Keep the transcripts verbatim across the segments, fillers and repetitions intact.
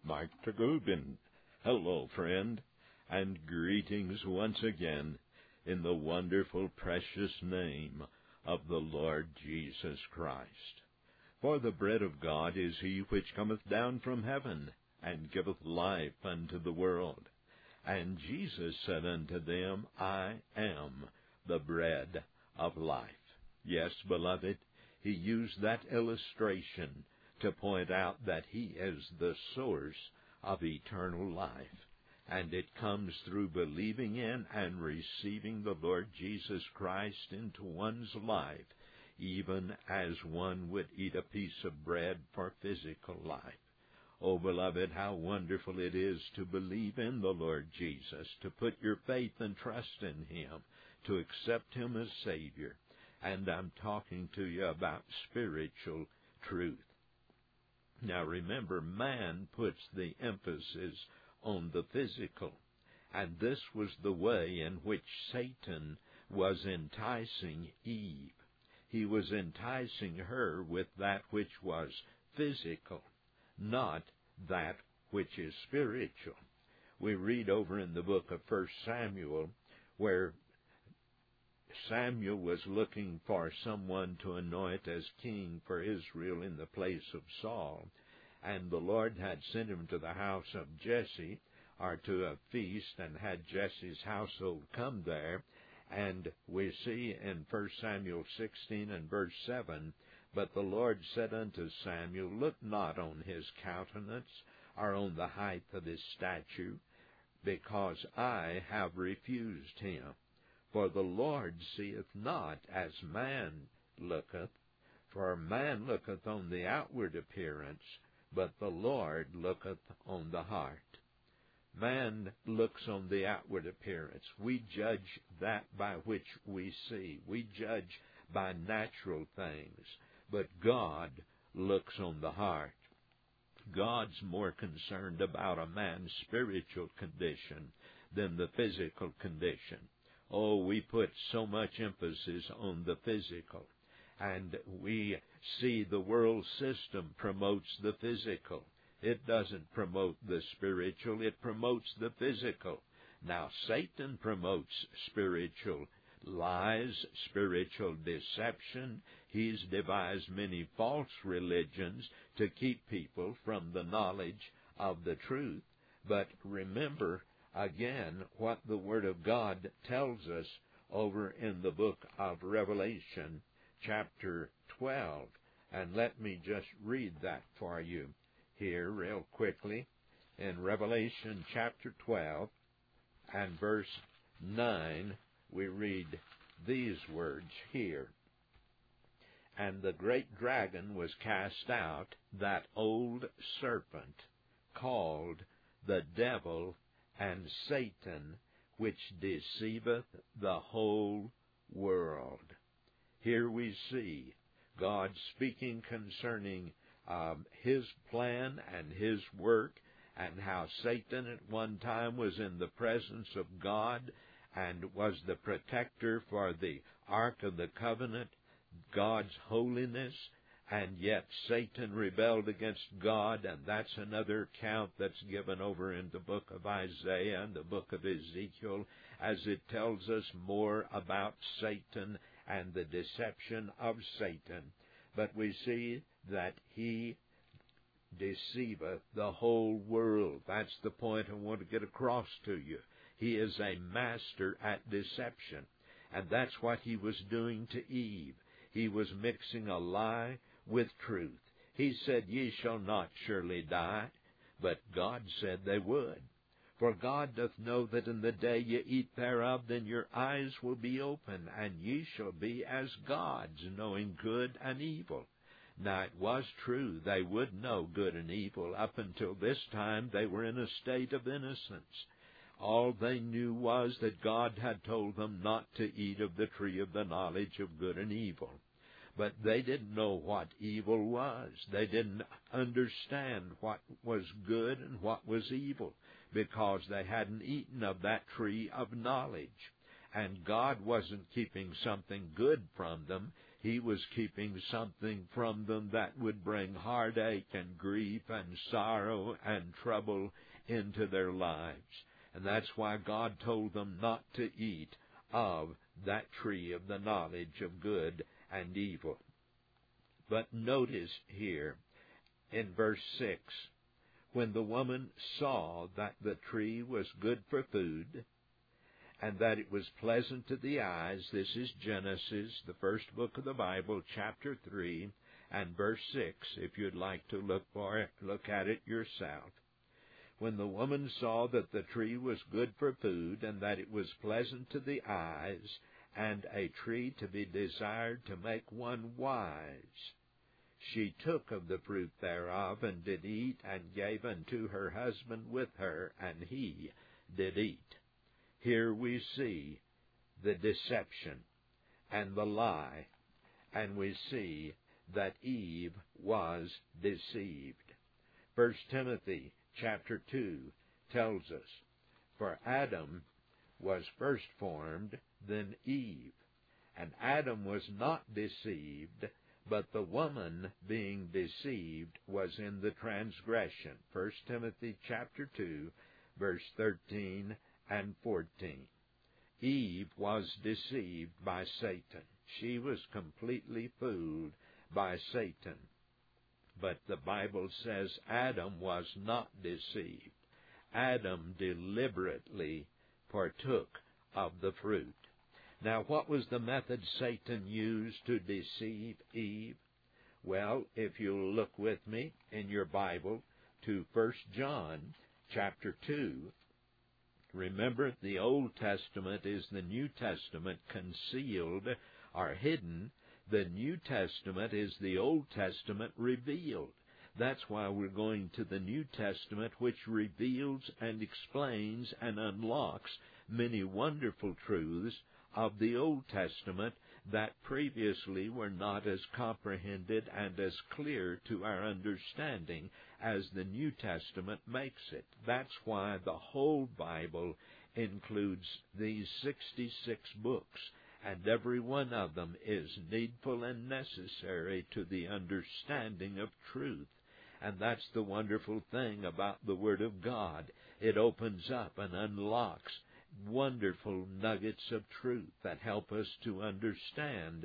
Mike Tagubin. Hello, friend, and greetings once again in the wonderful, precious name of the Lord Jesus Christ. For the bread of God is he which cometh down from heaven, and giveth life unto the world. And Jesus said unto them, I am the bread of life. Yes, beloved, he used that illustration to point out that he is the source of eternal life. And it comes through believing in and receiving the Lord Jesus Christ into one's life, even as one would eat a piece of bread for physical life. Oh, beloved, how wonderful it is to believe in the Lord Jesus, to put your faith and trust in him, to accept him as Savior. And I'm talking to you about spiritual truth. Now remember, man puts the emphasis on the physical, and this was the way in which Satan was enticing Eve. He was enticing her with that which was physical, not that which is spiritual. We read over in the book of First Samuel where Samuel was looking for someone to anoint as king for Israel in the place of Saul, and the Lord had sent him to the house of Jesse, or to a feast, and had Jesse's household come there. And we see in First Samuel sixteen and verse seven, But the Lord said unto Samuel, Look not on his countenance, or on the height of his stature, because I have refused him. For the Lord seeth not as man looketh, for man looketh on the outward appearance, but the Lord looketh on the heart. Man looks on the outward appearance. We judge that by which we see. We judge by natural things. But God looks on the heart. God's more concerned about a man's spiritual condition than the physical condition. Oh, we put so much emphasis on the physical, and we see the world system promotes the physical. It doesn't promote the spiritual, it promotes the physical. Now, Satan promotes spiritual lies, spiritual deception. He's devised many false religions to keep people from the knowledge of the truth. But remember, again, what the Word of God tells us over in the book of Revelation, chapter twelve. And let me just read that for you here real quickly. In Revelation chapter twelve and verse nine, we read these words here. And the great dragon was cast out, that old serpent, called the devil and Satan, which deceiveth the whole world. Here we see God speaking concerning um, his plan and his work, and how Satan at one time was in the presence of God and was the protector for the Ark of the Covenant, God's holiness, and yet Satan rebelled against God, and that's another account that's given over in the book of Isaiah and the book of Ezekiel, as it tells us more about Satan and the deception of Satan. But we see that he deceiveth the whole world. That's the point I want to get across to you. He is a master at deception, and that's what he was doing to Eve. He was mixing a lie with truth. He said, Ye shall not surely die, but God said they would. For God doth know that in the day ye eat thereof, then your eyes will be open, and ye shall be as gods, knowing good and evil. Now it was true, they would know good and evil. Up until this time, they were in a state of innocence. All they knew was that God had told them not to eat of the tree of the knowledge of good and evil. But they didn't know what evil was. They didn't understand what was good and what was evil, because they hadn't eaten of that tree of knowledge. And God wasn't keeping something good from them. He was keeping something from them that would bring heartache and grief and sorrow and trouble into their lives. And that's why God told them not to eat of that tree of the knowledge of good and evil. But notice here in verse six, when the woman saw that the tree was good for food, and that it was pleasant to the eyes. This is Genesis, the first book of the Bible, chapter three, and verse six, if you'd like to look for it, look at it yourself. When the woman saw that the tree was good for food, and that it was pleasant to the eyes, and a tree to be desired to make one wise, she took of the fruit thereof, and did eat, and gave unto her husband with her, and he did eat. Here we see the deception and the lie, and we see that Eve was deceived. First Timothy chapter two tells us, for Adam was first formed, then Eve. And Adam was not deceived, but the woman being deceived was in the transgression. First Timothy chapter two, verse thirteen and fourteen. Eve was deceived by Satan. She was completely fooled by Satan. But the Bible says Adam was not deceived. Adam deliberately partook of the fruit. Now, what was the method Satan used to deceive Eve? Well, if you'll look with me in your Bible to First John chapter two, remember, the Old Testament is the New Testament concealed or hidden. The New Testament is the Old Testament revealed. That's why we're going to the New Testament, which reveals and explains and unlocks many wonderful truths of the Old Testament that previously were not as comprehended and as clear to our understanding as the New Testament makes it. That's why the whole Bible includes these sixty-six books, and every one of them is needful and necessary to the understanding of truth. And that's the wonderful thing about the Word of God. It opens up and unlocks wonderful nuggets of truth that help us to understand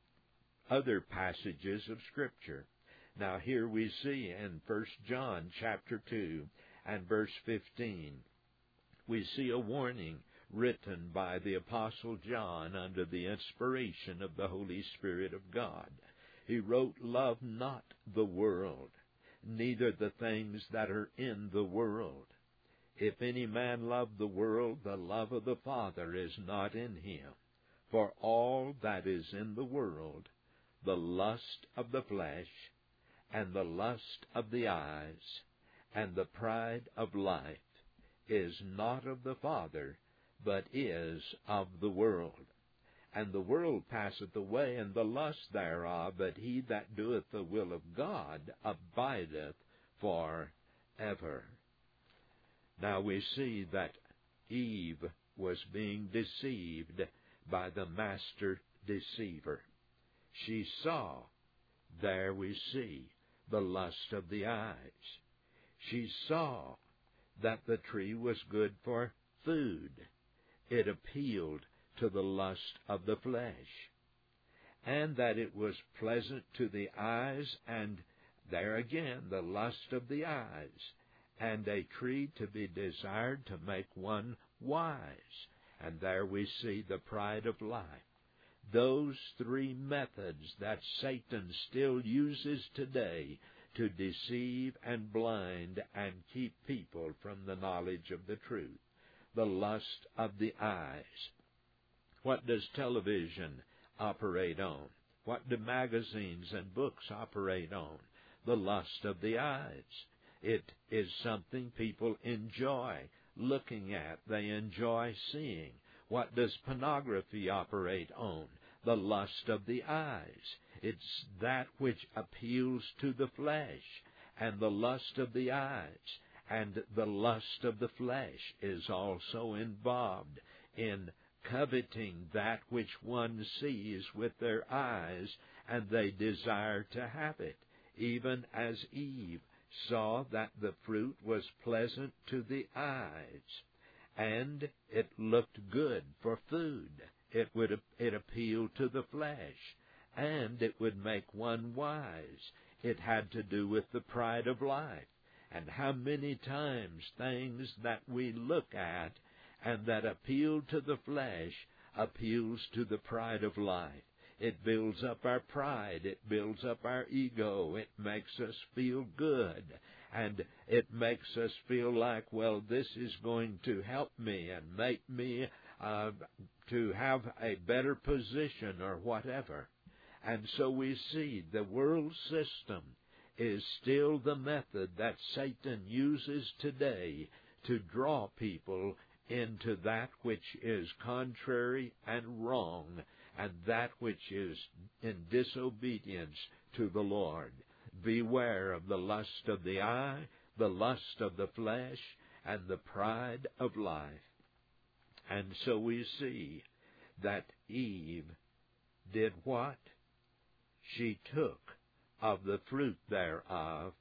other passages of Scripture. Now here we see in First John chapter two and verse fifteen, we see a warning written by the Apostle John under the inspiration of the Holy Spirit of God. He wrote, "Love not the world, neither the things that are in the world. If any man love the world, the love of the Father is not in him. For all that is in the world, the lust of the flesh, and the lust of the eyes, and the pride of life, is not of the Father, but is of the world. And the world passeth away, and the lust thereof, but he that doeth the will of God abideth forever." Now we see that Eve was being deceived by the master deceiver. She saw, there we see, the lust of the eyes. She saw that the tree was good for food. It appealed to the lust of the flesh, and that it was pleasant to the eyes, and there again, the lust of the eyes, and a tree to be desired to make one wise. And there we see the pride of life. Those three methods that Satan still uses today to deceive and blind and keep people from the knowledge of the truth. The lust of the eyes. What does television operate on? What do magazines and books operate on? The lust of the eyes. It is something people enjoy looking at. They enjoy seeing. What does pornography operate on? The lust of the eyes. It's that which appeals to the flesh, and the lust of the eyes. And the lust of the flesh is also involved in coveting that which one sees with their eyes, and they desire to have it, even as Eve saw that the fruit was pleasant to the eyes, and it looked good for food. It would it appealed to the flesh, and it would make one wise. It had to do with the pride of life. And how many times things that we look at and that appeal to the flesh appeals to the pride of life. It builds up our pride. It builds up our ego. It makes us feel good. And it makes us feel like, well, this is going to help me and make me uh, to have a better position or whatever. And so we see the world system is still the method that Satan uses today to draw people into that which is contrary and wrong, and that which is in disobedience to the Lord. Beware of the lust of the eye, the lust of the flesh, and the pride of life. And so we see that Eve did what? She took of the fruit thereof,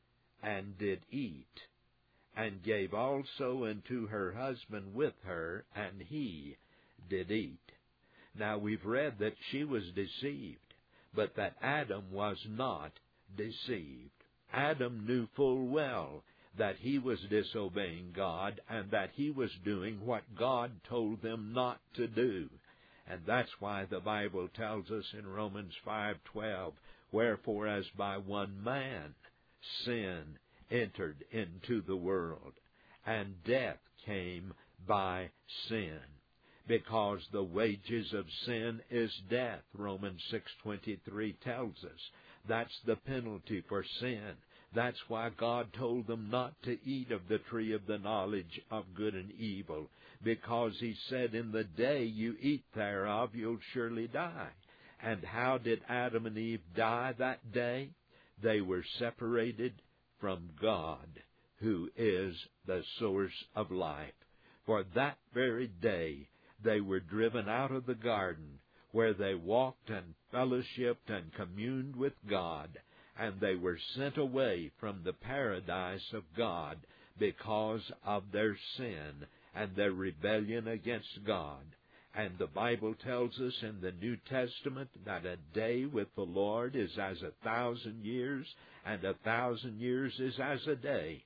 and did eat, and gave also unto her husband with her, and he did eat. Now we've read that she was deceived, but that Adam was not deceived. Adam knew full well that he was disobeying God, and that he was doing what God told them not to do. And that's why the Bible tells us in Romans five twelve, wherefore as by one man sin entered into the world, and death came by sin. Because the wages of sin is death, Romans six twenty-three tells us. That's the penalty for sin. That's why God told them not to eat of the tree of the knowledge of good and evil, because he said, in the day you eat thereof, you'll surely die. And how did Adam and Eve die that day? They were separated from God, who is the source of life. For that very day, they were driven out of the garden, where they walked and fellowshiped and communed with God, and they were sent away from the paradise of God because of their sin and their rebellion against God. And the Bible tells us in the New Testament that a day with the Lord is as a thousand years, and a thousand years is as a day.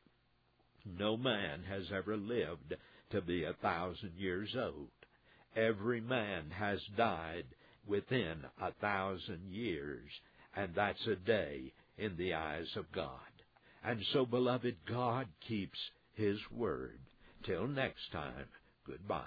No man has ever lived to be a thousand years old. Every man has died within a thousand years, and that's a day in the eyes of God. And so, beloved, God keeps his word. Till next time, goodbye.